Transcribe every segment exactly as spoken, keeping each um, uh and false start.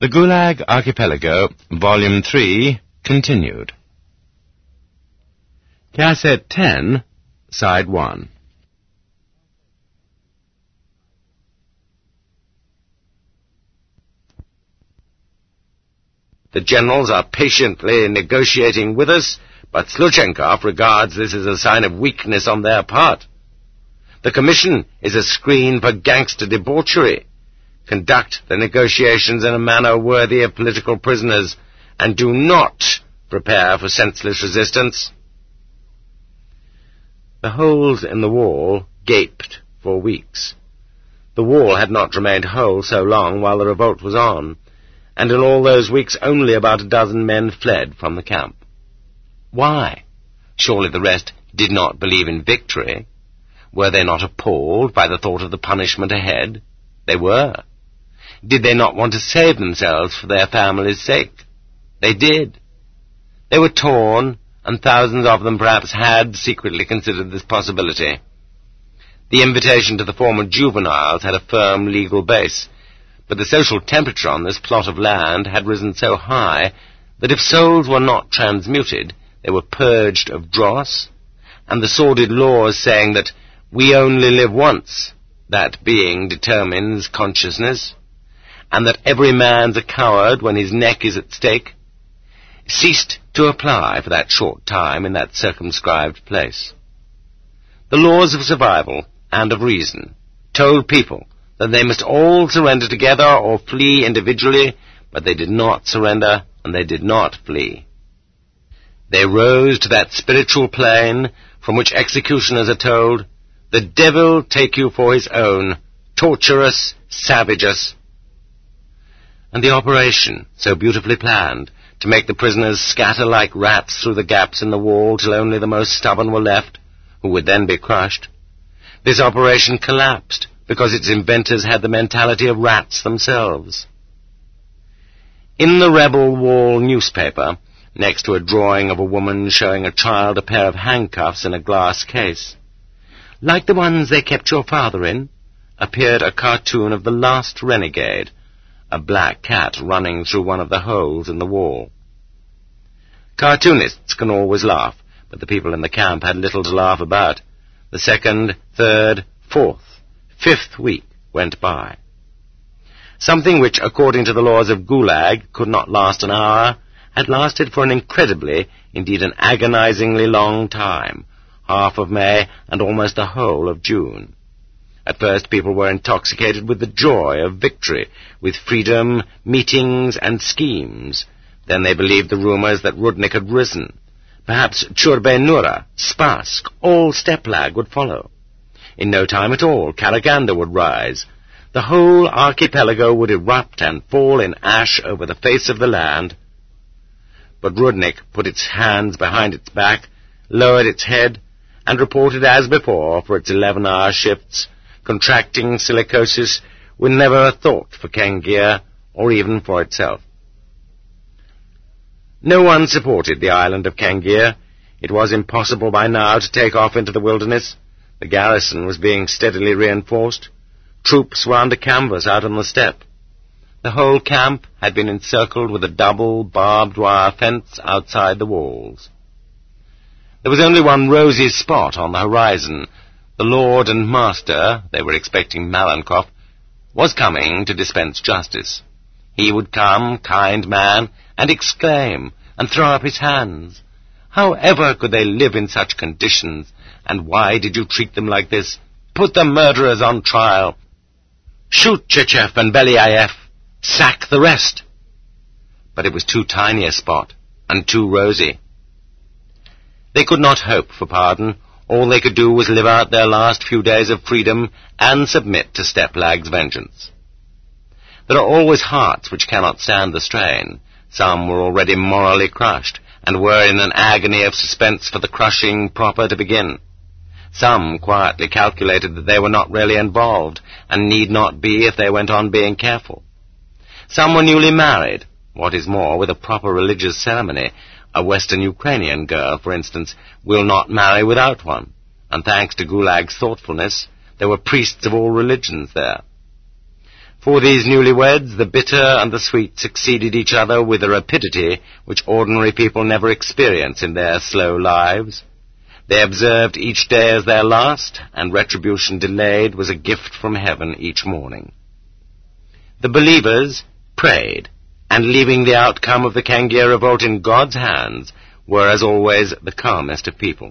The Gulag Archipelago, Volume three, continued. Cassette ten, Side one. The generals are patiently negotiating with us, but Sluchenkov regards this as a sign of weakness on their part. The commission is a screen for gangster debauchery. Conduct the negotiations in a manner worthy of political prisoners, and do not prepare for senseless resistance. The holes in the wall gaped for weeks. The wall had not remained whole so long while the revolt was on, and in all those weeks only about a dozen men fled from the camp. Why? Surely the rest did not believe in victory. Were they not appalled by the thought of the punishment ahead? They were. Did they not want to save themselves for their families' sake? They did. They were torn, and thousands of them perhaps had secretly considered this possibility. The invitation to the former juveniles had a firm legal base, but the social temperature on this plot of land had risen so high that if souls were not transmuted, they were purged of dross, and the sordid laws saying that we only live once, that being determines consciousness, and that every man's a coward when his neck is at stake, ceased to apply for that short time in that circumscribed place. The laws of survival and of reason told people that they must all surrender together or flee individually, but they did not surrender and they did not flee. They rose to that spiritual plane from which executioners are told, "The devil take you for his own, torture us, savage us." And the operation, so beautifully planned, to make the prisoners scatter like rats through the gaps in the wall till only the most stubborn were left, who would then be crushed, this operation collapsed because its inventors had the mentality of rats themselves. In the rebel wall newspaper, next to a drawing of a woman showing a child a pair of handcuffs in a glass case, like the ones they kept your father in, appeared a cartoon of the last renegade, a black cat running through one of the holes in the wall. Cartoonists can always laugh, but the people in the camp had little to laugh about. The second, third, fourth, fifth week went by. Something which, according to the laws of Gulag, could not last an hour, had lasted for an incredibly, indeed an agonizingly long time, half of May and almost the whole of June. At first people were intoxicated with the joy of victory, with freedom, meetings, and schemes. Then they believed the rumors that Rudnik had risen. Perhaps Churbe-Nura, Spassk, all Steplag would follow. In no time at all, Karaganda would rise. The whole archipelago would erupt and fall in ash over the face of the land. But Rudnik put its hands behind its back, lowered its head, and reported as before for its eleven-hour shifts, contracting silicosis with never a thought for Kengia or even for itself. No one supported the island of Kengia. It was impossible by now to take off into the wilderness. The garrison was being steadily reinforced. Troops were under canvas out on the steppe. The whole camp had been encircled with a double barbed wire fence outside the walls. There was only one rosy spot on the horizon. The Lord and Master, they were expecting Malenkov, was coming to dispense justice. He would come, kind man, and exclaim, and throw up his hands. How ever could they live in such conditions, and why did you treat them like this? Put the murderers on trial. Shoot Chechev and Belyaev. Sack the rest. But it was too tiny a spot, and too rosy. They could not hope for pardon. All they could do was live out their last few days of freedom and submit to Steplag's vengeance. There are always hearts which cannot stand the strain. Some were already morally crushed, and were in an agony of suspense for the crushing proper to begin. Some quietly calculated that they were not really involved, and need not be if they went on being careful. Some were newly married, what is more, with a proper religious ceremony. A Western Ukrainian girl, for instance, will not marry without one, and thanks to Gulag's thoughtfulness, there were priests of all religions there. For these newlyweds, the bitter and the sweet succeeded each other with a rapidity which ordinary people never experience in their slow lives. They observed each day as their last, and retribution delayed was a gift from heaven each morning. The believers prayed, and leaving the outcome of the Cangia revolt in God's hands, were as always the calmest of people.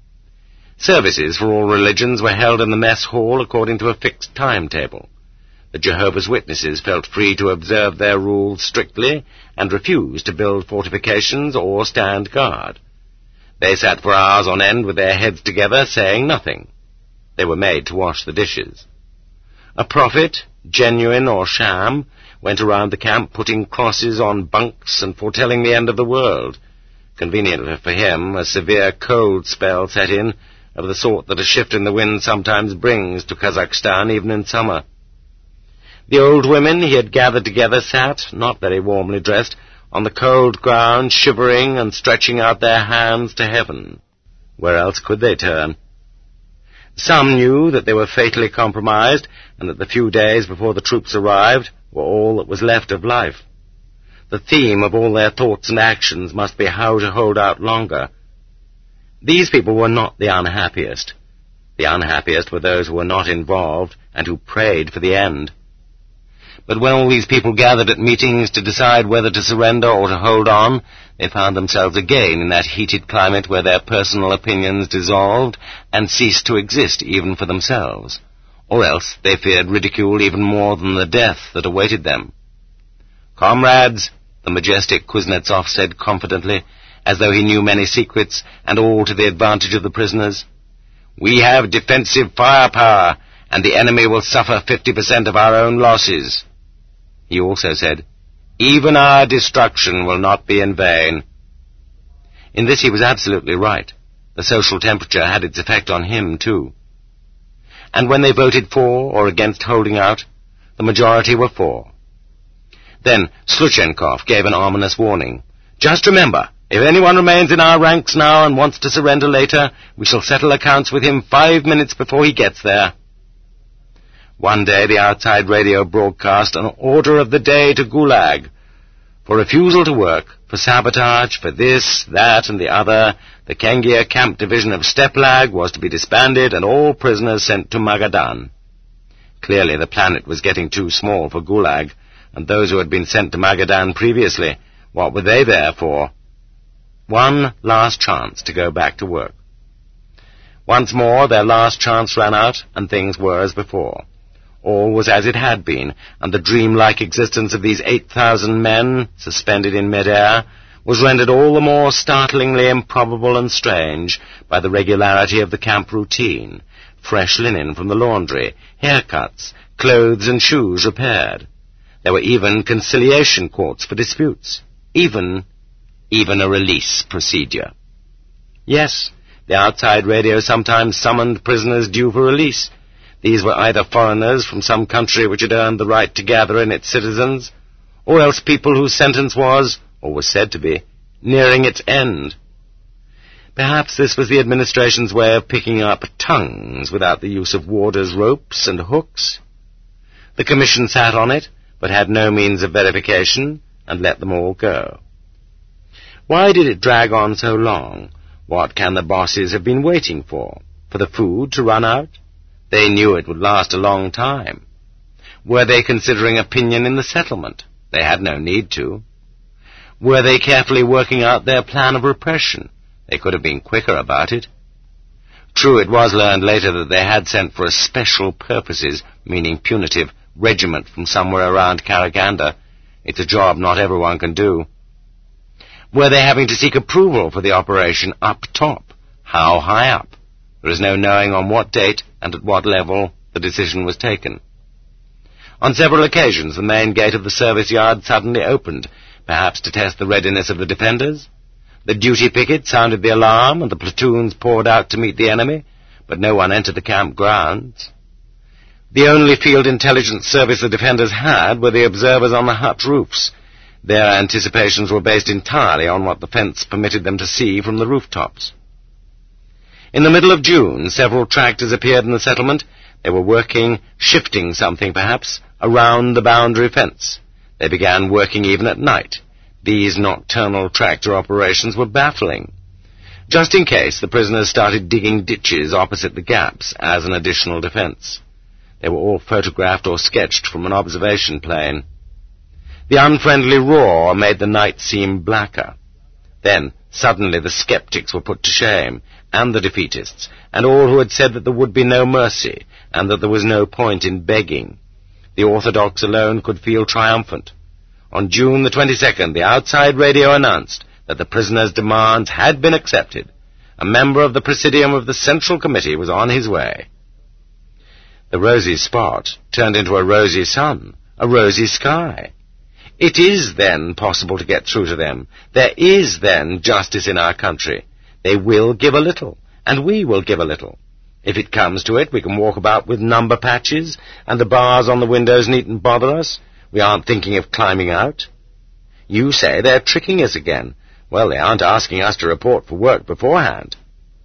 Services for all religions were held in the mess hall according to a fixed timetable. The Jehovah's Witnesses felt free to observe their rules strictly and refused to build fortifications or stand guard. They sat for hours on end with their heads together, saying nothing. They were made to wash the dishes. A prophet, genuine or sham, went around the camp putting crosses on bunks and foretelling the end of the world. Conveniently for him, a severe cold spell set in, of the sort that a shift in the wind sometimes brings to Kazakhstan, even in summer. The old women he had gathered together sat, not very warmly dressed, on the cold ground, shivering and stretching out their hands to heaven. Where else could they turn? Some knew that they were fatally compromised, and that the few days before the troops arrived were all that was left of life. The theme of all their thoughts and actions must be how to hold out longer. These people were not the unhappiest. The unhappiest were those who were not involved and who prayed for the end. But when all these people gathered at meetings to decide whether to surrender or to hold on, they found themselves again in that heated climate where their personal opinions dissolved and ceased to exist even for themselves, or else they feared ridicule even more than the death that awaited them. "Comrades," the majestic Kuznetsov said confidently, as though he knew many secrets, and all to the advantage of the prisoners, "we have defensive firepower, and the enemy will suffer fifty percent of our own losses." He also said, "Even our destruction will not be in vain." In this he was absolutely right. The social temperature had its effect on him, too. And when they voted for or against holding out, the majority were for. Then Sluchenkov gave an ominous warning. "Just remember, if anyone remains in our ranks now and wants to surrender later, we shall settle accounts with him five minutes before he gets there." One day the outside radio broadcast an order of the day to Gulag. For refusal to work, for sabotage, for this, that, and the other, the Cangia camp division of Steplag was to be disbanded and all prisoners sent to Magadan. Clearly the planet was getting too small for Gulag, and those who had been sent to Magadan previously, what were they there for? One last chance to go back to work. Once more their last chance ran out, and things were as before. All was as it had been, and the dreamlike existence of these eight thousand men, suspended in mid-air, was rendered all the more startlingly improbable and strange by the regularity of the camp routine, fresh linen from the laundry, haircuts, clothes and shoes repaired. There were even conciliation courts for disputes, even, even a release procedure. Yes, the outside radio sometimes summoned prisoners due for release. These were either foreigners from some country which had earned the right to gather in its citizens, or else people whose sentence was, or was said to be, nearing its end. Perhaps this was the administration's way of picking up tongues without the use of warders' ropes and hooks. The commission sat on it, but had no means of verification, and let them all go. Why did it drag on so long? What can the bosses have been waiting for? For the food to run out? They knew it would last a long time. Were they considering opinion in the settlement? They had no need to. Were they carefully working out their plan of repression? They could have been quicker about it. True, it was learned later that they had sent for a special purposes, meaning punitive, regiment from somewhere around Karaganda. It's a job not everyone can do. Were they having to seek approval for the operation up top? How high up? There is no knowing on what date and at what level the decision was taken. On several occasions the main gate of the service yard suddenly opened, perhaps to test the readiness of the defenders. The duty picket sounded the alarm, and the platoons poured out to meet the enemy, but no one entered the camp grounds. The only field intelligence service the defenders had were the observers on the hut roofs. Their anticipations were based entirely on what the fence permitted them to see from the rooftops. In the middle of June, several tractors appeared in the settlement. They were working, shifting something perhaps, around the boundary fence. They began working even at night. These nocturnal tractor operations were baffling. Just in case, the prisoners started digging ditches opposite the gaps as an additional defense. They were all photographed or sketched from an observation plane. The unfriendly roar made the night seem blacker. Then, suddenly, the skeptics were put to shame, and the defeatists, and all who had said that there would be no mercy, and that there was no point in begging. The orthodox alone could feel triumphant. On June the twenty-second, the outside radio announced that the prisoners' demands had been accepted. A member of the Presidium of the Central Committee was on his way. The rosy spot turned into a rosy sun, a rosy sky. It is, then, possible to get through to them. There is, then, justice in our country. They will give a little, and we will give a little. If it comes to it, we can walk about with number patches, and the bars on the windows needn't bother us. We aren't thinking of climbing out. You say they're tricking us again. Well, they aren't asking us to report for work beforehand.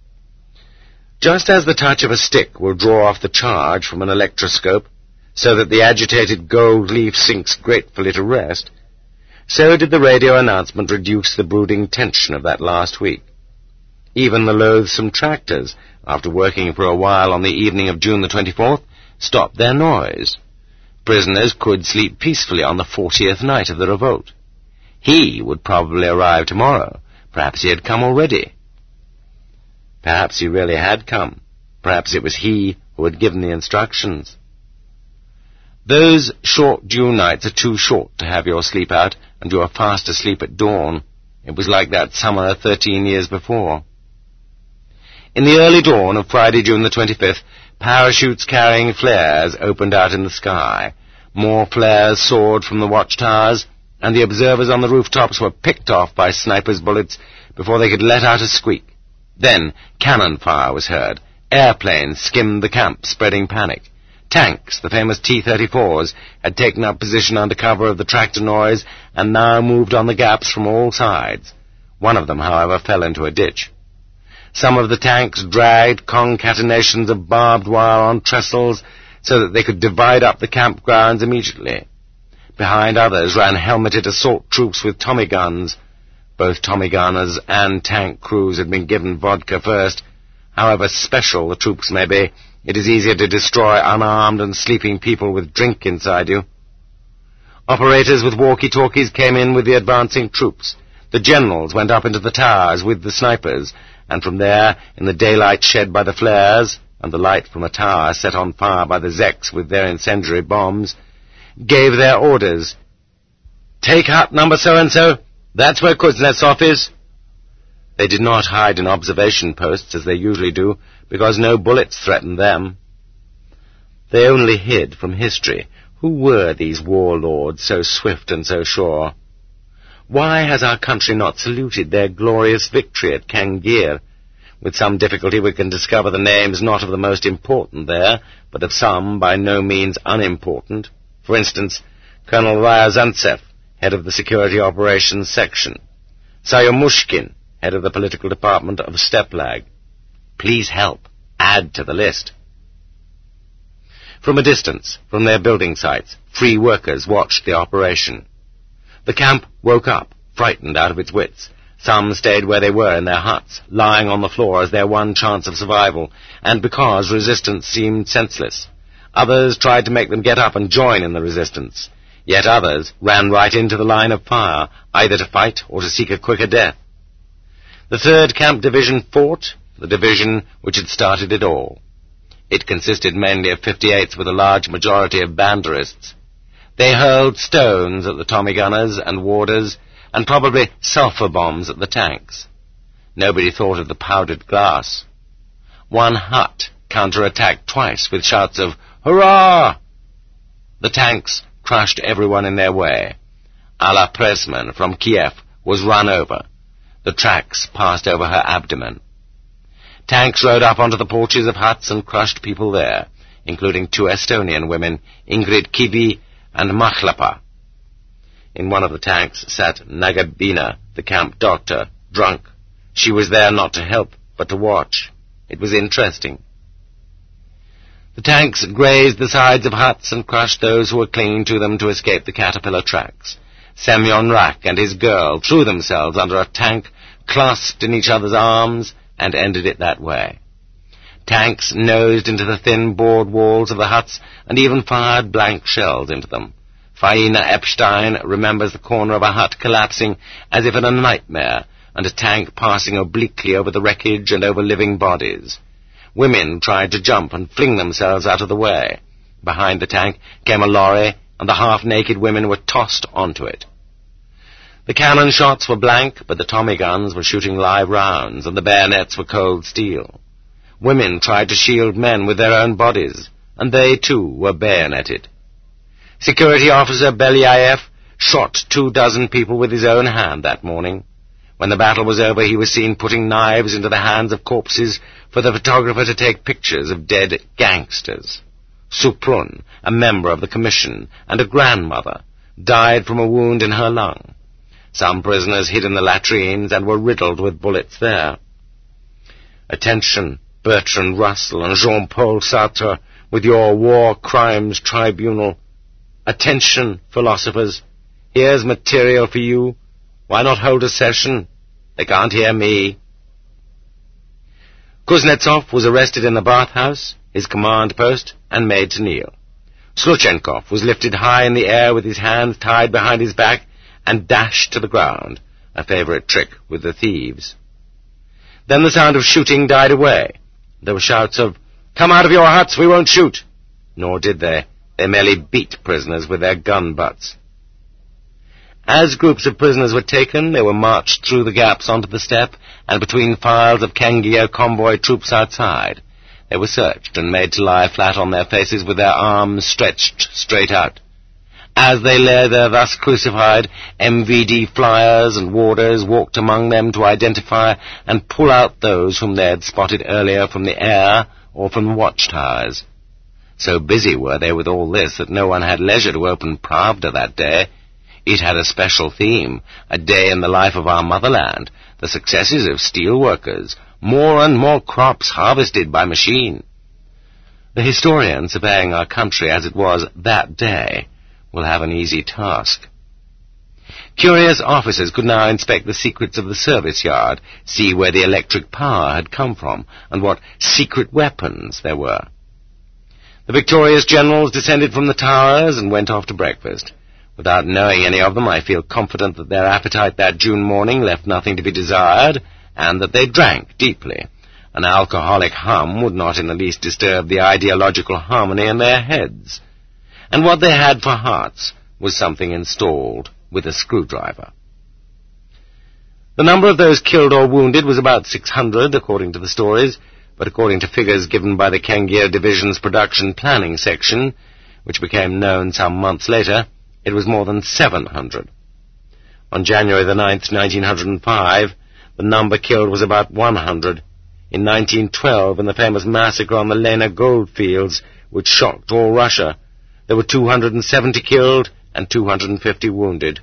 Just as the touch of a stick will draw off the charge from an electroscope, so that the agitated gold leaf sinks gratefully to rest, so did the radio announcement reduce the brooding tension of that last week. Even the loathsome tractors, after working for a while on the evening of June the twenty-fourth, stopped their noise. Prisoners could sleep peacefully on the fortieth night of the revolt. He would probably arrive tomorrow. Perhaps he had come already. Perhaps he really had come. Perhaps it was he who had given the instructions. Those short June nights are too short to have your sleep out, and you are fast asleep at dawn. It was like that summer thirteen years before. In the early dawn of Friday, June the twenty-fifth, parachutes carrying flares opened out in the sky. More flares soared from the watchtowers, and the observers on the rooftops were picked off by snipers' bullets before they could let out a squeak. Then cannon fire was heard. Airplanes skimmed the camp, spreading panic. Tanks, the famous T thirty-fours, had taken up position under cover of the tractor noise and now moved on the gaps from all sides. One of them, however, fell into a ditch. Some of the tanks dragged concatenations of barbed wire on trestles so that they could divide up the campgrounds immediately. Behind others ran helmeted assault troops with Tommy guns. Both Tommy gunners and tank crews had been given vodka first. However special the troops may be, it is easier to destroy unarmed and sleeping people with drink inside you. Operators with walkie-talkies came in with the advancing troops. The generals went up into the towers with the snipers, and from there, in the daylight shed by the flares, and the light from a tower set on fire by the Zeks with their incendiary bombs, gave their orders. Take hut number so-and-so. That's where Kuznetsov is. They did not hide in observation posts as they usually do, because no bullets threatened them. They only hid from history. Who were these warlords so swift and so sure? Why has our country not saluted their glorious victory at Kangir? With some difficulty we can discover the names not of the most important there, but of some by no means unimportant. For instance, Colonel Ryazantsev, head of the Security Operations Section. Sayomushkin, head of the Political Department of Steplag. Please help. Add to the list. From a distance, from their building sites, free workers watched the operation. The camp woke up, frightened out of its wits. Some stayed where they were in their huts, lying on the floor as their one chance of survival, and because resistance seemed senseless. Others tried to make them get up and join in the resistance. Yet others ran right into the line of fire, either to fight or to seek a quicker death. The third Camp Division fought, the division which had started it all. It consisted mainly of fifty-eights with a large majority of Banderists. They hurled stones at the Tommy gunners and warders, and probably sulphur bombs at the tanks. Nobody thought of the powdered glass. One hut counter-attacked twice with shouts of "Hurrah!" The tanks crushed everyone in their way. Alla Pressman from Kiev was run over. The tracks passed over her abdomen. Tanks rode up onto the porches of huts and crushed people there, including two Estonian women, Ingrid Kivi and Machlapa. In one of the tanks sat Nagabina, the camp doctor, drunk. She was there not to help, but to watch. It was interesting. The tanks grazed the sides of huts and crushed those who were clinging to them to escape the caterpillar tracks. Semyon Rak and his girl threw themselves under a tank, clasped in each other's arms, and ended it that way. Tanks nosed into the thin board walls of the huts and even fired blank shells into them. Faina Epstein remembers the corner of a hut collapsing as if in a nightmare, and a tank passing obliquely over the wreckage and over living bodies. Women tried to jump and fling themselves out of the way. Behind the tank came a lorry, and the half-naked women were tossed onto it. The cannon shots were blank, but the Tommy guns were shooting live rounds, and the bayonets were cold steel. Women tried to shield men with their own bodies, and they, too, were bayoneted. Security officer Belyaev shot two dozen people with his own hand that morning. When the battle was over, he was seen putting knives into the hands of corpses for the photographer to take pictures of dead gangsters. Suprun, a member of the commission, and a grandmother, died from a wound in her lung. Some prisoners hid in the latrines and were riddled with bullets there. Attention, Bertrand Russell and Jean-Paul Sartre, with your War Crimes Tribunal. Attention, philosophers. Here's material for you. Why not hold a session? They can't hear me. Kuznetsov was arrested in the bathhouse, his command post, and made to kneel. Sluchenkov was lifted high in the air with his hands tied behind his back and dashed to the ground, a favorite trick with the thieves. Then the sound of shooting died away. There were shouts of, "Come out of your huts, we won't shoot!" Nor did they. They merely beat prisoners with their gun butts. As groups of prisoners were taken, they were marched through the gaps onto the steppe and between files of Kangia convoy troops outside. They were searched and made to lie flat on their faces with their arms stretched straight out. As they lay there thus crucified, M V D flyers and warders walked among them to identify and pull out those whom they had spotted earlier from the air or from the watchtowers. So busy were they with all this that no one had leisure to open Pravda that day. It had a special theme, a day in the life of our motherland, the successes of steel workers, more and more crops harvested by machine. The historian surveying our country as it was that day will have an easy task. Curious officers could now inspect the secrets of the service yard, see where the electric power had come from, and what secret weapons there were. The victorious generals descended from the towers and went off to breakfast. Without knowing any of them, I feel confident that their appetite that June morning left nothing to be desired, and that they drank deeply. An alcoholic hum would not in the least disturb the ideological harmony in their heads. And what they had for hearts was something installed with a screwdriver. The number of those killed or wounded was about six hundred, according to the stories, but according to figures given by the Kangia Division's production planning section, which became known some months later, it was more than seven hundred. On January the ninth, nineteen oh five, the number killed was about one hundred. In nineteen twelve, in the famous massacre on the Lena goldfields, which shocked all Russia, there were two hundred seventy killed and two hundred fifty wounded.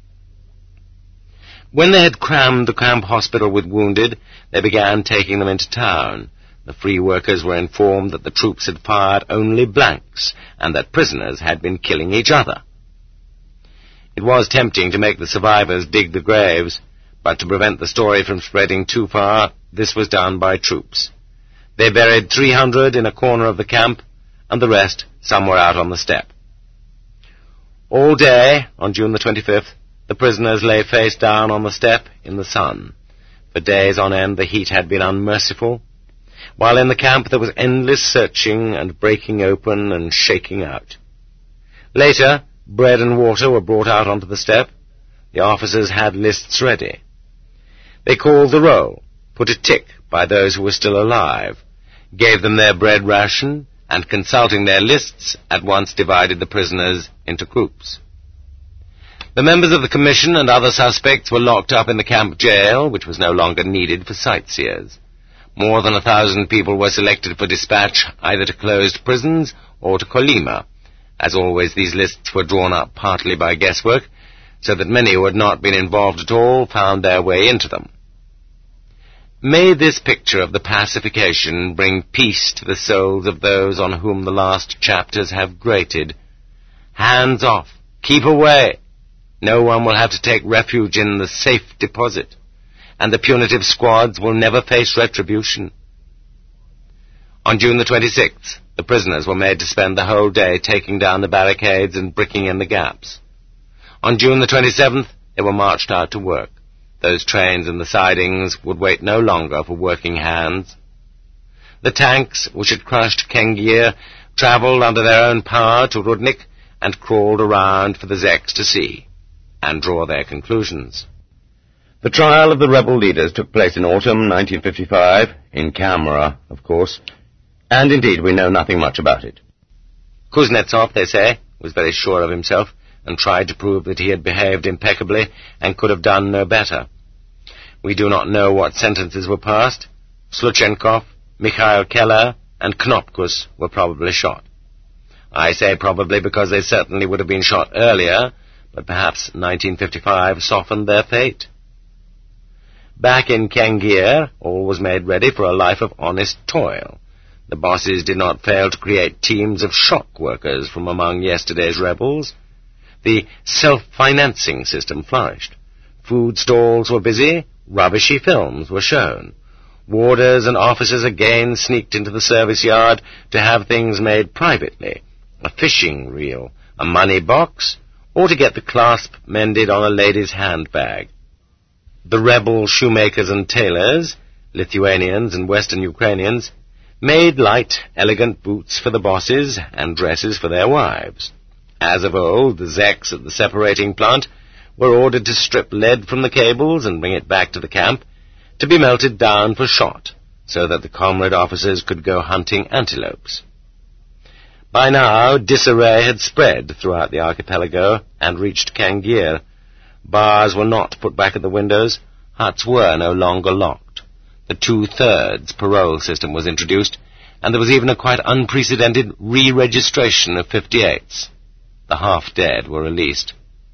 When they had crammed the camp hospital with wounded, they began taking them into town. The free workers were informed that the troops had fired only blanks, and that prisoners had been killing each other. It was tempting to make the survivors dig the graves, but to prevent the story from spreading too far, this was done by troops. They buried three hundred in a corner of the camp, and the rest somewhere out on the steppe. All day, on June the twenty-fifth, the prisoners lay face down on the steppe in the sun. For days on end the heat had been unmerciful, while in the camp there was endless searching and breaking open and shaking out. Later, bread and water were brought out onto the steppe. The officers had lists ready. They called the roll, put a tick by those who were still alive, gave them their bread ration, and consulting their lists, at once divided the prisoners into groups. The members of the commission and other suspects were locked up in the camp jail, which was no longer needed for sightseers. More than a thousand people were selected for dispatch either to closed prisons or to Kolyma. As always, these lists were drawn up partly by guesswork, so that many who had not been involved at all found their way into them. May this picture of the pacification bring peace to the souls of those on whom the last chapters have grated. Hands off. Keep away. No one will have to take refuge in the safe deposit, and the punitive squads will never face retribution. On June the twenty-sixth, the prisoners were made to spend the whole day taking down the barricades and bricking in the gaps. On June the twenty-seventh, they were marched out to work. Those trains and the sidings would wait no longer for working hands. The tanks, which had crushed Kengier, travelled under their own power to Rudnik and crawled around for the Zeks to see and draw their conclusions. The trial of the rebel leaders took place in autumn nineteen fifty-five, in camera, of course, and indeed we know nothing much about it. Kuznetsov, they say, was very sure of himself and tried to prove that he had behaved impeccably and could have done no better. We do not know what sentences were passed. Sluchenkov, Mikhail Keller, and Knopkus were probably shot. I say probably because they certainly would have been shot earlier, but perhaps nineteen fifty-five softened their fate. Back in Kengier, all was made ready for a life of honest toil. The bosses did not fail to create teams of shock workers from among yesterday's rebels. The self-financing system flourished. Food stalls were busy, rubbishy films were shown. Warders and officers again sneaked into the service yard to have things made privately, a fishing reel, a money box, or to get the clasp mended on a lady's handbag. The rebel shoemakers and tailors, Lithuanians and Western Ukrainians, made light, elegant boots for the bosses and dresses for their wives. As of old, the Zeks at the separating plant were ordered to strip lead from the cables and bring it back to the camp to be melted down for shot, so that the comrade officers could go hunting antelopes. By now, disarray had spread throughout the archipelago and reached Kengier. Bars were not put back at the windows. Huts were no longer locked. The two-thirds parole system was introduced, and there was even a quite unprecedented re-registration of fifty-eights. The half-dead were released.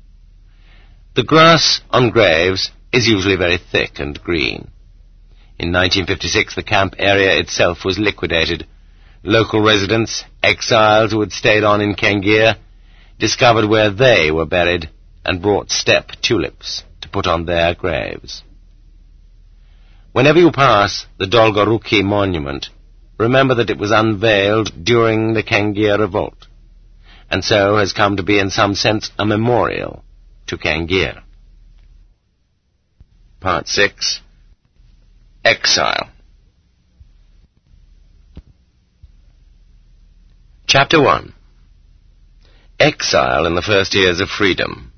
The grass on graves is usually very thick and green. In nineteen fifty-six, the camp area itself was liquidated. Local residents, exiles who had stayed on in Kengier, discovered where they were buried and brought steppe tulips to put on their graves. Whenever you pass the Dolgoruki monument, remember that it was unveiled during the Kengier revolt, and so has come to be in some sense a memorial to Kengier. Part six. Exile. Chapter one. Exile in the first years of freedom.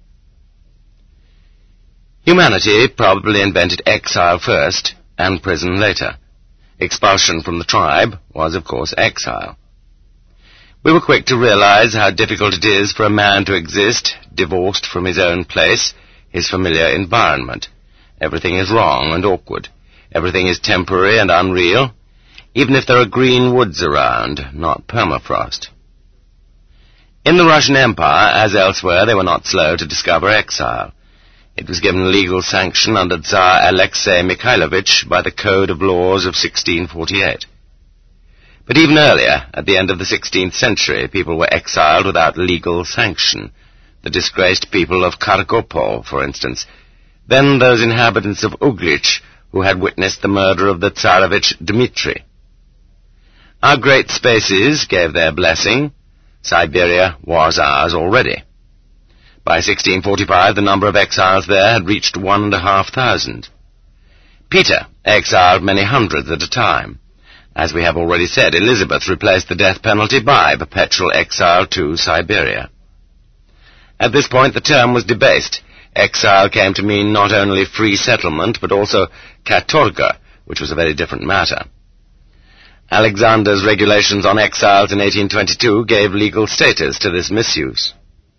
Humanity probably invented exile first and prison later. Expulsion from the tribe was, of course, exile. We were quick to realize how difficult it is for a man to exist, divorced from his own place, his familiar environment. Everything is wrong and awkward. Everything is temporary and unreal, even if there are green woods around, not permafrost. In the Russian Empire, as elsewhere, they were not slow to discover exile. It was given legal sanction under Tsar Alexei Mikhailovich by the Code of Laws of sixteen forty-eight. But even earlier, at the end of the sixteenth century, people were exiled without legal sanction. The disgraced people of Kargopol, for instance. Then those inhabitants of Uglich who had witnessed the murder of the Tsarevich Dmitri. Our great spaces gave their blessing. Siberia was ours already. By sixteen forty-five, the number of exiles there had reached one and a half thousand. Peter exiled many hundreds at a time. As we have already said, Elizabeth replaced the death penalty by perpetual exile to Siberia. At this point, the term was debased. Exile came to mean not only free settlement, but also katorga, which was a very different matter. Alexander's regulations on exiles in eighteen twenty-two gave legal status to this misuse.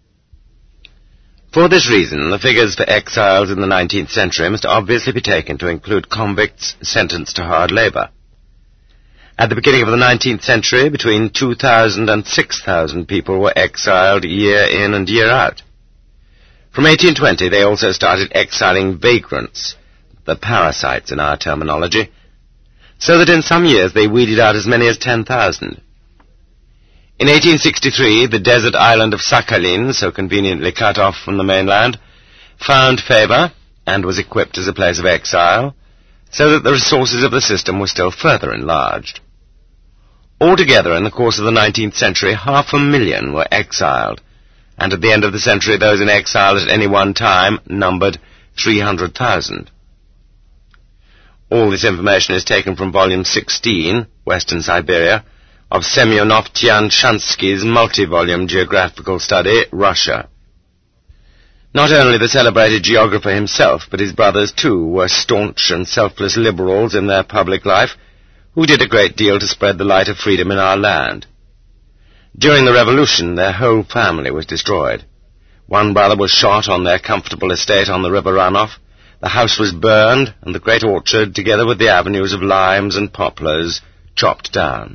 For this reason, the figures for exiles in the nineteenth century must obviously be taken to include convicts sentenced to hard labor. At the beginning of the nineteenth century, between two thousand and six thousand people were exiled year in and year out. From eighteen twenty, they also started exiling vagrants, the parasites in our terminology, so that in some years they weeded out as many as ten thousand. In eighteen sixty-three, the desert island of Sakhalin, so conveniently cut off from the mainland, found favour and was equipped as a place of exile, so that the resources of the system were still further enlarged. Altogether, in the course of the nineteenth century, half a million were exiled, and at the end of the century those in exile at any one time numbered three hundred thousand. All this information is taken from Volume sixteen, Western Siberia, of Semyonov Tianshansky's multi-volume geographical study, Russia. Not only the celebrated geographer himself, but his brothers too were staunch and selfless liberals in their public life, who did a great deal to spread the light of freedom in our land. During the Revolution, their whole family was destroyed. One brother was shot on their comfortable estate on the river Ranov, the house was burned, and the great orchard, together with the avenues of limes and poplars, chopped down.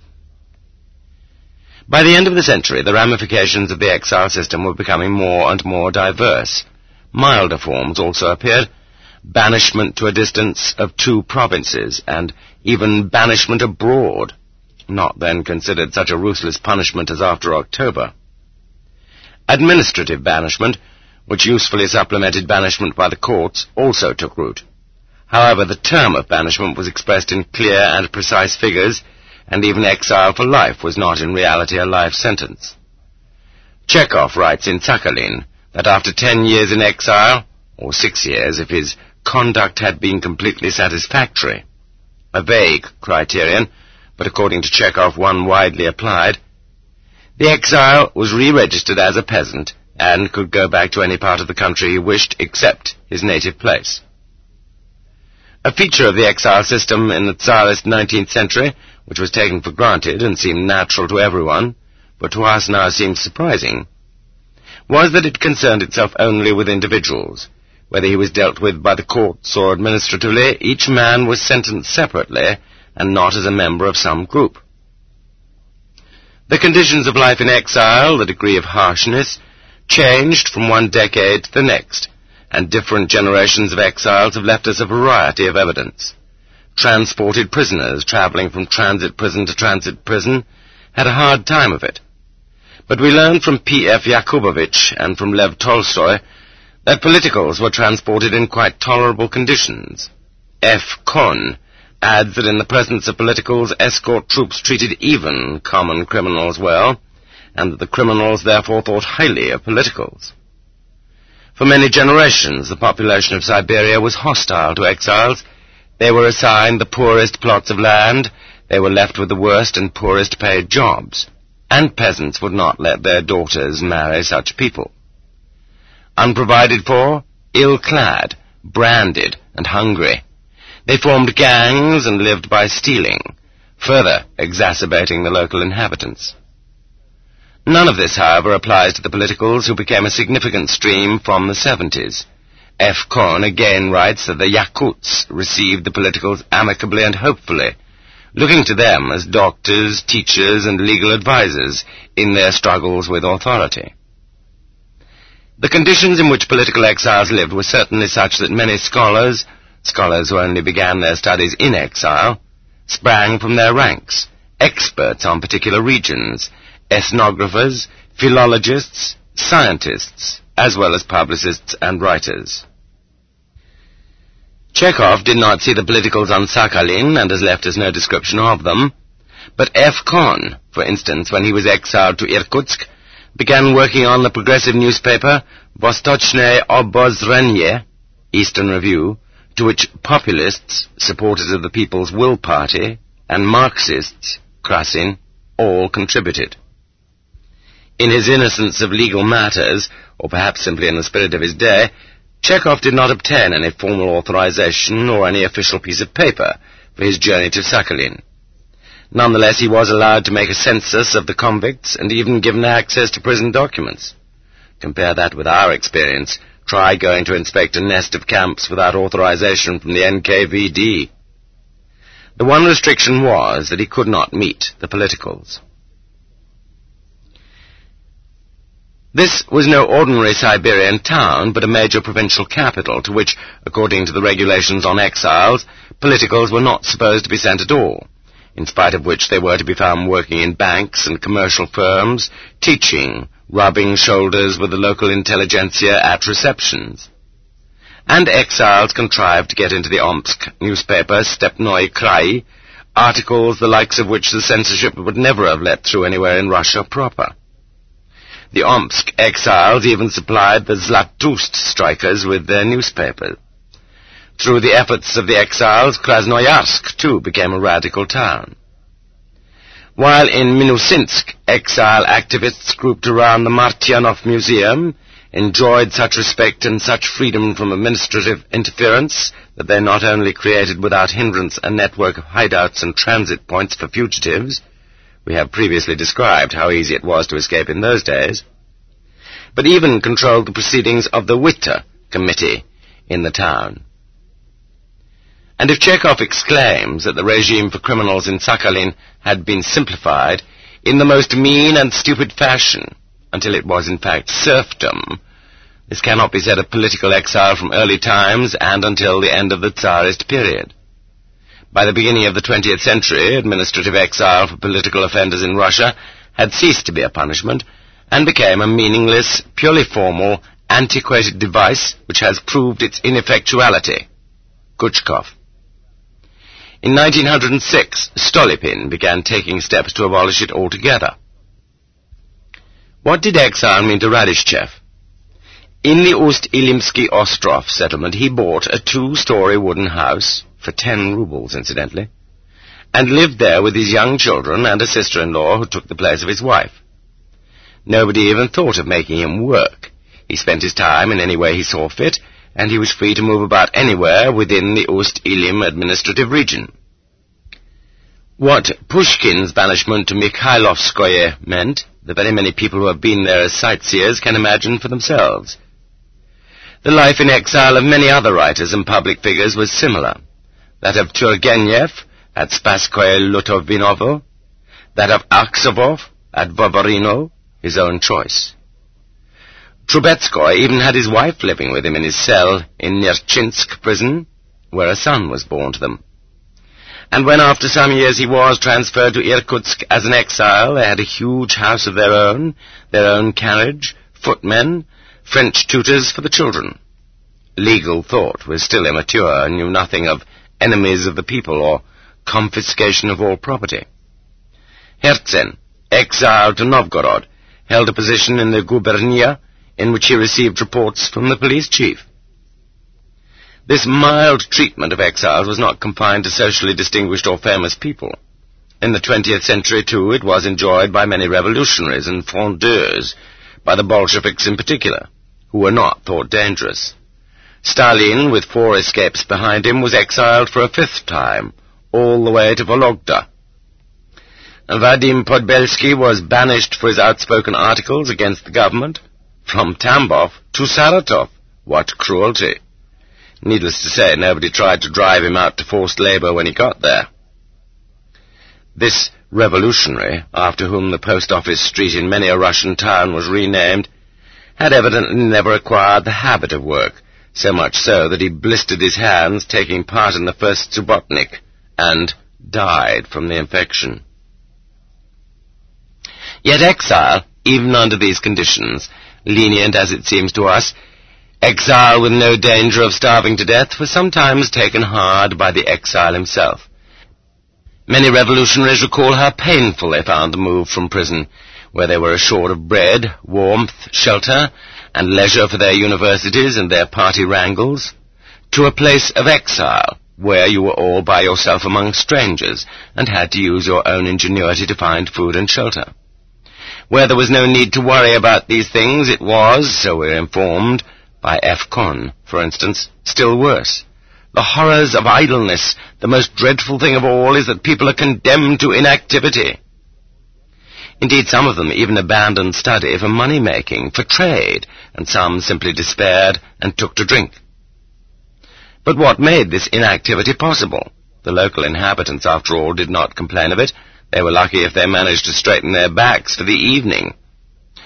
By the end of the century, the ramifications of the exile system were becoming more and more diverse. Milder forms also appeared: banishment to a distance of two provinces, and even banishment abroad, not then considered such a ruthless punishment as after October. Administrative banishment, which usefully supplemented banishment by the courts, also took root. However, the term of banishment was expressed in clear and precise figures, and even exile for life was not in reality a life sentence. Chekhov writes in Sakhalin that after ten years in exile, or six years if his conduct had been completely satisfactory, a vague criterion, but according to Chekhov one widely applied, the exile was re-registered as a peasant and could go back to any part of the country he wished except his native place. A feature of the exile system in the Tsarist nineteenth century, which was taken for granted and seemed natural to everyone, but to us now seems surprising, was that it concerned itself only with individuals. Whether he was dealt with by the courts or administratively, each man was sentenced separately and not as a member of some group. The conditions of life in exile, the degree of harshness, changed from one decade to the next, and different generations of exiles have left us a variety of evidence. Transported prisoners travelling from transit prison to transit prison had a hard time of it. But we learned from P F Yakubovich and from Lev Tolstoy that politicals were transported in quite tolerable conditions. F. Kohn adds that in the presence of politicals, escort troops treated even common criminals well, and that the criminals therefore thought highly of politicals. For many generations, the population of Siberia was hostile to exiles. They were assigned the poorest plots of land, they were left with the worst and poorest paid jobs, and peasants would not let their daughters marry such people. Unprovided for, ill-clad, branded, and hungry, they formed gangs and lived by stealing, further exacerbating the local inhabitants. None of this, however, applies to the politicals who became a significant stream from the seventies. F. Kohn again writes that the Yakuts received the politicals amicably and hopefully, looking to them as doctors, teachers, and legal advisers in their struggles with authority. The conditions in which political exiles lived were certainly such that many scholars, scholars who only began their studies in exile, sprang from their ranks, experts on particular regions, ethnographers, philologists, scientists, as well as publicists and writers. Chekhov did not see the politicals on Sakhalin and has left us no description of them, but F. Kohn, for instance, when he was exiled to Irkutsk, began working on the progressive newspaper Vostochnoye Obozrenie, Eastern Review, to which populists, supporters of the People's Will Party, and Marxists, Krasin, all contributed. In his innocence of legal matters, or perhaps simply in the spirit of his day, Chekhov did not obtain any formal authorization or any official piece of paper for his journey to Sakhalin. Nonetheless, he was allowed to make a census of the convicts and even given access to prison documents. Compare that with our experience. Try going to inspect a nest of camps without authorization from the N K V D. The one restriction was that he could not meet the politicals. This was no ordinary Siberian town, but a major provincial capital, to which, according to the regulations on exiles, politicals were not supposed to be sent at all, in spite of which they were to be found working in banks and commercial firms, teaching, rubbing shoulders with the local intelligentsia at receptions. And exiles contrived to get into the Omsk newspaper Stepnoy Krai, articles the likes of which the censorship would never have let through anywhere in Russia proper. The Omsk exiles even supplied the Zlatust strikers with their newspaper. Through the efforts of the exiles, Krasnoyarsk, too, became a radical town. While in Minusinsk, exile activists grouped around the Martyanov Museum enjoyed such respect and such freedom from administrative interference that they not only created without hindrance a network of hideouts and transit points for fugitives — we have previously described how easy it was to escape in those days — but even controlled the proceedings of the Witte Committee in the town. And if Chekhov exclaims that the regime for criminals in Sakhalin had been simplified in the most mean and stupid fashion until it was in fact serfdom, this cannot be said of political exile from early times and until the end of the Tsarist period. By the beginning of the twentieth century, administrative exile for political offenders in Russia had ceased to be a punishment and became a meaningless, purely formal, antiquated device which has proved its ineffectuality. Kuchkov. In nineteen oh six, Stolypin began taking steps to abolish it altogether. What did exile mean to Radishchev? In the Ust-Ilimsky Ostrov settlement, he bought a two-story wooden house, for ten rubles, incidentally, and lived there with his young children and a sister-in-law who took the place of his wife. Nobody even thought of making him work. He spent his time in any way he saw fit, and he was free to move about anywhere within the Ust-Ilim administrative region. What Pushkin's banishment to Mikhailovskoye meant, the very many people who have been there as sightseers can imagine for themselves. The life in exile of many other writers and public figures was similar. That of Turgenev at Spasskoye Lutovinovo, that of Aksovov at Vovorino, his own choice. Trubetskoy even had his wife living with him in his cell in Nerchinsk prison, where a son was born to them. And when after some years he was transferred to Irkutsk as an exile, they had a huge house of their own, their own carriage, footmen, French tutors for the children. Legal thought was still immature and knew nothing of enemies of the people or confiscation of all property. Herzen, exiled to Novgorod, held a position in the gubernia in which he received reports from the police chief. This mild treatment of exiles was not confined to socially distinguished or famous people. In the twentieth century, too, it was enjoyed by many revolutionaries and frondeurs, by the Bolsheviks in particular, who were not thought dangerous. Stalin, with four escapes behind him, was exiled for a fifth time, all the way to Vologda. Vadim Podbelsky was banished for his outspoken articles against the government. From Tambov to Saratov. What cruelty! Needless to say, nobody tried to drive him out to forced labor when he got there. This revolutionary, after whom the post office street in many a Russian town was renamed, had evidently never acquired the habit of work, so much so that he blistered his hands taking part in the first Subotnik, and died from the infection. Yet exile, even under these conditions, lenient as it seems to us, exile with no danger of starving to death, was sometimes taken hard by the exile himself. Many revolutionaries recall how painful they found the move from prison, where they were assured of bread, warmth, shelter, and leisure for their universities and their party wrangles, to a place of exile, where you were all by yourself among strangers, and had to use your own ingenuity to find food and shelter. Where there was no need to worry about these things, it was, so we're informed, by F. Kohn, for instance, still worse. The horrors of idleness, the most dreadful thing of all, is that people are condemned to inactivity. Indeed, some of them even abandoned study for money-making, for trade, and some simply despaired and took to drink. But what made this inactivity possible? The local inhabitants, after all, did not complain of it. They were lucky if they managed to straighten their backs for the evening.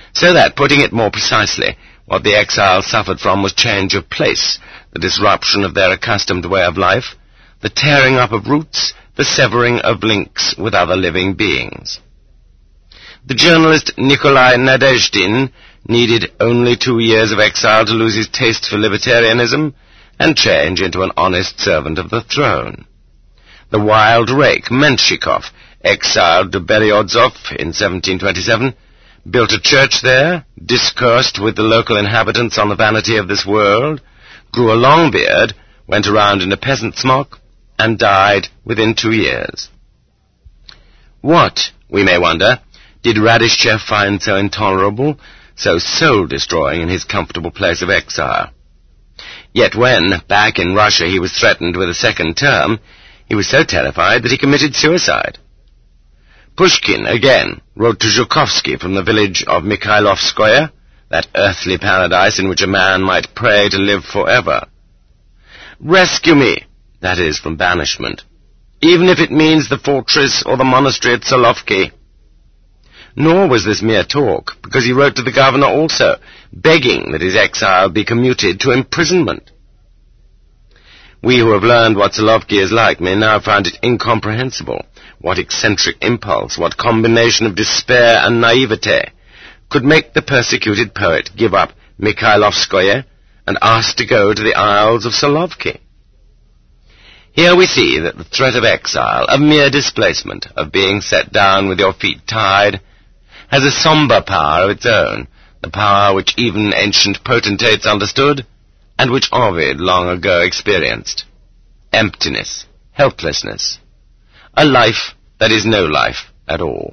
So that, putting it more precisely, what the exiles suffered from was change of place, the disruption of their accustomed way of life, the tearing up of roots, the severing of links with other living beings. The journalist Nikolai Nadezhdin needed only two years of exile to lose his taste for libertarianism and change into an honest servant of the throne. The wild rake Menshikov, exiled to Beriodzov in seventeen twenty-seven, built a church there, discoursed with the local inhabitants on the vanity of this world, grew a long beard, went around in a peasant smock, and died within two years. What, we may wonder, did Radishchev find so intolerable, so soul-destroying in his comfortable place of exile? Yet when, back in Russia, he was threatened with a second term, he was so terrified that he committed suicide. Pushkin, again, wrote to Zhukovsky from the village of Mikhailovskoye, that earthly paradise in which a man might pray to live forever. Rescue me, that is, from banishment, even if it means the fortress or the monastery at Solovki. Nor was this mere talk, because he wrote to the governor also, begging that his exile be commuted to imprisonment. We who have learned what Solovki is like may now find it incomprehensible what eccentric impulse, what combination of despair and naivete could make the persecuted poet give up Mikhailovskoye and ask to go to the Isles of Solovki. Here we see that the threat of exile, of mere displacement, of being set down with your feet tied, has a sombre power of its own, the power which even ancient potentates understood, and which Ovid long ago experienced. Emptiness, helplessness, a life that is no life at all.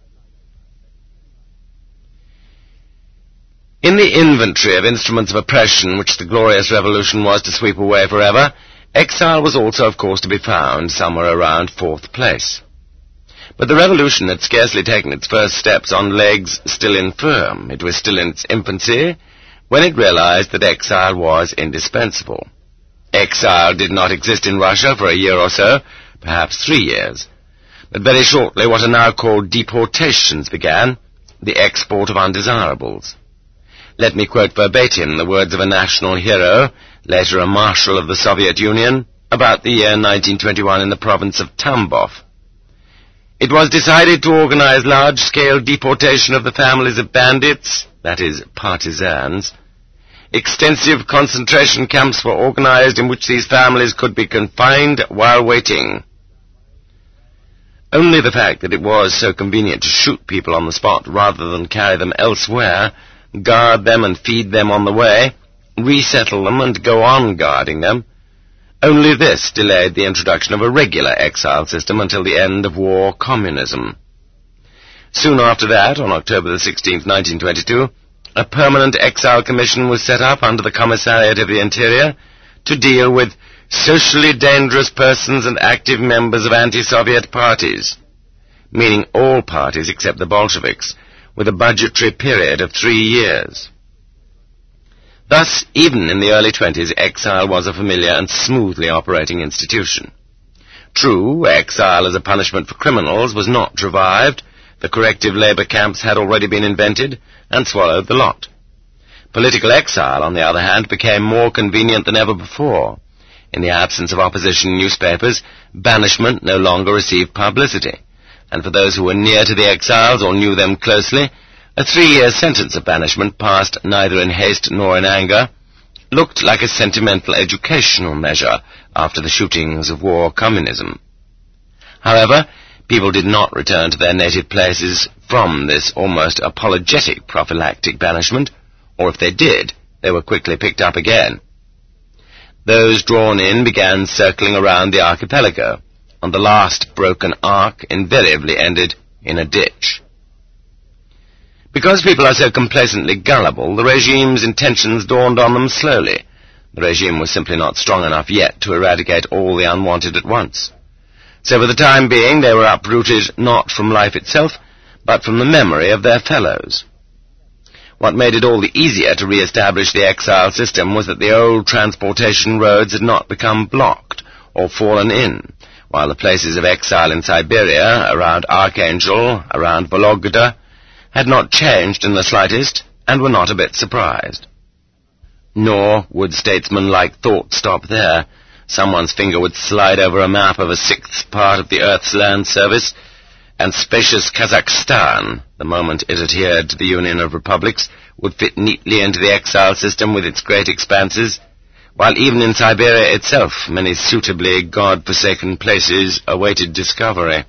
In the inventory of instruments of oppression which the glorious revolution was to sweep away forever, exile was also, of course, to be found somewhere around fourth place. But the revolution had scarcely taken its first steps on legs still infirm. It was still in its infancy when it realized that exile was indispensable. Exile did not exist in Russia for a year or so, perhaps three years. But very shortly what are now called deportations began, the export of undesirables. Let me quote verbatim the words of a national hero, later a marshal of the Soviet Union, about the year nineteen twenty-one in the province of Tambov. It was decided to organize large-scale deportation of the families of bandits, that is, partisans. Extensive concentration camps were organized in which these families could be confined while waiting. Only the fact that it was so convenient to shoot people on the spot rather than carry them elsewhere, guard them and feed them on the way, resettle them and go on guarding them, only this delayed the introduction of a regular exile system until the end of war communism. Soon after that, on October the sixteenth, nineteen twenty-two, a permanent exile commission was set up under the Commissariat of the Interior to deal with socially dangerous persons and active members of anti-Soviet parties, meaning all parties except the Bolsheviks, with a budgetary period of three years. Thus, even in the early twenties, exile was a familiar and smoothly operating institution. True, exile as a punishment for criminals was not revived. The corrective labor camps had already been invented and swallowed the lot. Political exile, on the other hand, became more convenient than ever before. In the absence of opposition newspapers, banishment no longer received publicity, and for those who were near to the exiles or knew them closely, a three-year sentence of banishment, passed neither in haste nor in anger, looked like a sentimental educational measure after the shootings of war communism. However, people did not return to their native places from this almost apologetic prophylactic banishment, or if they did, they were quickly picked up again. Those drawn in began circling around the archipelago, and the last broken arc invariably ended in a ditch. Because people are so complacently gullible, the regime's intentions dawned on them slowly. The regime was simply not strong enough yet to eradicate all the unwanted at once. So for the time being they were uprooted not from life itself, but from the memory of their fellows. What made it all the easier to re-establish the exile system was that the old transportation roads had not become blocked or fallen in, while the places of exile in Siberia, around Archangel, around Vologda, had not changed in the slightest, and were not a bit surprised. Nor would statesman-like thought stop there. Someone's finger would slide over a map of a sixth part of the Earth's land surface, and spacious Kazakhstan, the moment it adhered to the Union of Republics, would fit neatly into the exile system with its great expanses, while even in Siberia itself many suitably God-forsaken places awaited discovery.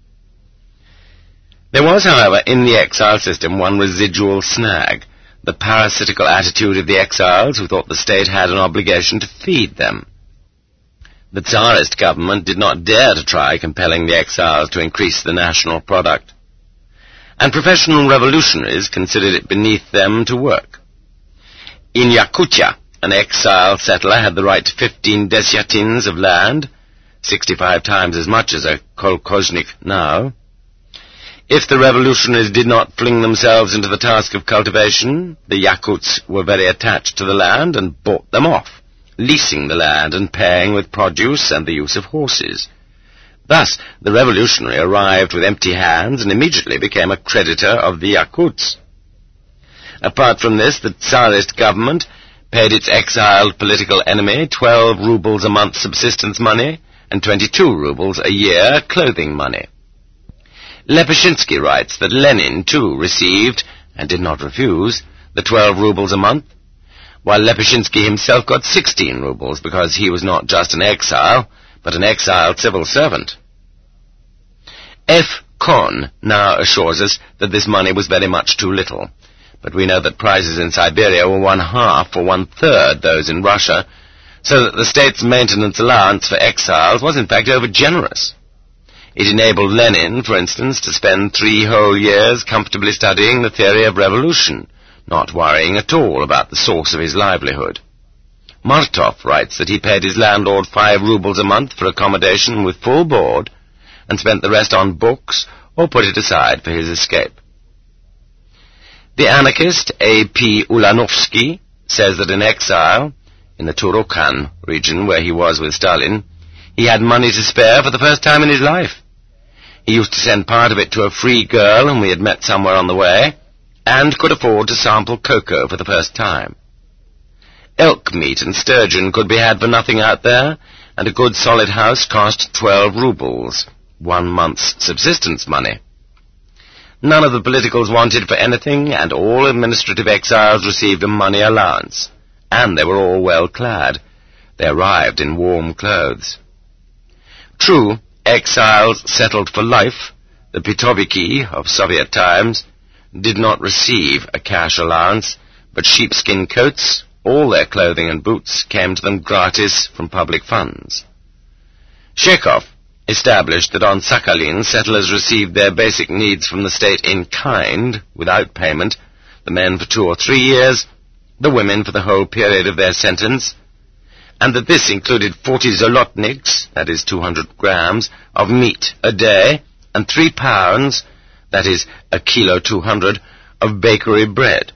There was, however, in the exile system one residual snag, the parasitical attitude of the exiles who thought the state had an obligation to feed them. The Tsarist government did not dare to try compelling the exiles to increase the national product, and professional revolutionaries considered it beneath them to work. In Yakutia, an exile settler had the right to fifteen desyatins of land, sixty-five times as much as a kolkhoznik now. If the revolutionaries did not fling themselves into the task of cultivation, the Yakuts were very attached to the land and bought them off, leasing the land and paying with produce and the use of horses. Thus, the revolutionary arrived with empty hands and immediately became a creditor of the Yakuts. Apart from this, the Tsarist government paid its exiled political enemy twelve rubles a month subsistence money and twenty-two rubles a year clothing money. Lepeshinsky writes that Lenin, too, received, and did not refuse, the twelve rubles a month, while Lepeshinsky himself got sixteen rubles because he was not just an exile, but an exiled civil servant. F. Kohn now assures us that this money was very much too little, but we know that prices in Siberia were one-half or one-third those in Russia, so that the state's maintenance allowance for exiles was in fact over-generous. It enabled Lenin, for instance, to spend three whole years comfortably studying the theory of revolution, not worrying at all about the source of his livelihood. Martov writes that he paid his landlord five rubles a month for accommodation with full board, and spent the rest on books or put it aside for his escape. The anarchist A. P. Ulanovsky says that in exile, in the Turokhan region where he was with Stalin, he had money to spare for the first time in his life. He used to send part of it to a free girl whom we had met somewhere on the way, and could afford to sample cocoa for the first time. Elk meat and sturgeon could be had for nothing out there, and a good solid house cost twelve rubles, one month's subsistence money. None of the politicals wanted for anything, and all administrative exiles received a money allowance, and they were all well clad. They arrived in warm clothes. True, exiles settled for life, the Pitoviki of Soviet times, did not receive a cash allowance, but sheepskin coats, all their clothing and boots came to them gratis from public funds. Chekhov established that on Sakhalin settlers received their basic needs from the state in kind, without payment, the men for two or three years, the women for the whole period of their sentence, and that this included forty zolotniks, that is two hundred grams, of meat a day, and three pounds, that is a kilo two hundred, of bakery bread.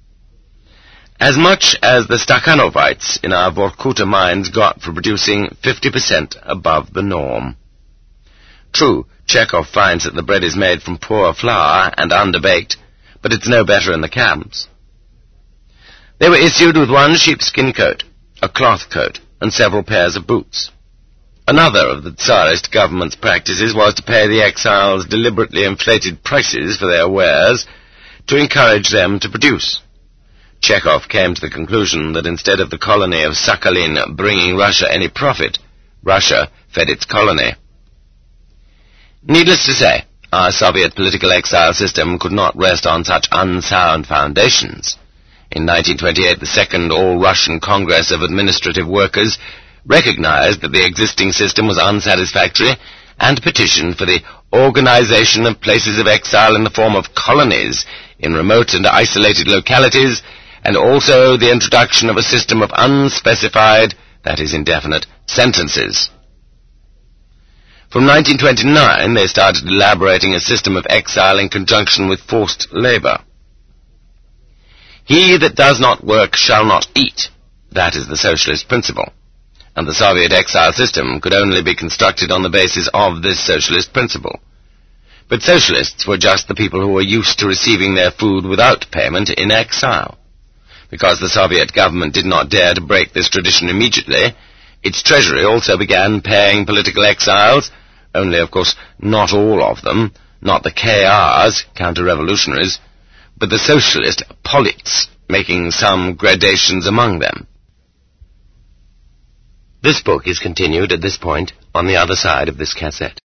As much as the Stakhanovites in our Vorkuta mines got for producing fifty percent above the norm. True, Chekhov finds that the bread is made from poor flour and underbaked, but it's no better in the camps. They were issued with one sheepskin coat, a cloth coat, and several pairs of boots. Another of the Tsarist government's practices was to pay the exiles deliberately inflated prices for their wares to encourage them to produce. Chekhov came to the conclusion that instead of the colony of Sakhalin bringing Russia any profit, Russia fed its colony. Needless to say, our Soviet political exile system could not rest on such unsound foundations. In nineteen twenty-eight, the Second All-Russian Congress of Administrative Workers recognized that the existing system was unsatisfactory and petitioned for the organization of places of exile in the form of colonies in remote and isolated localities, and also the introduction of a system of unspecified, that is indefinite, sentences. From nineteen twenty-nine, they started elaborating a system of exile in conjunction with forced labor. He that does not work shall not eat. That is the socialist principle. And the Soviet exile system could only be constructed on the basis of this socialist principle. But socialists were just the people who were used to receiving their food without payment in exile. Because the Soviet government did not dare to break this tradition immediately, its treasury also began paying political exiles, only, of course, not all of them, not the K Rs, counter-revolutionaries, but the socialist polits, making some gradations among them. This book is continued at this point on the other side of this cassette.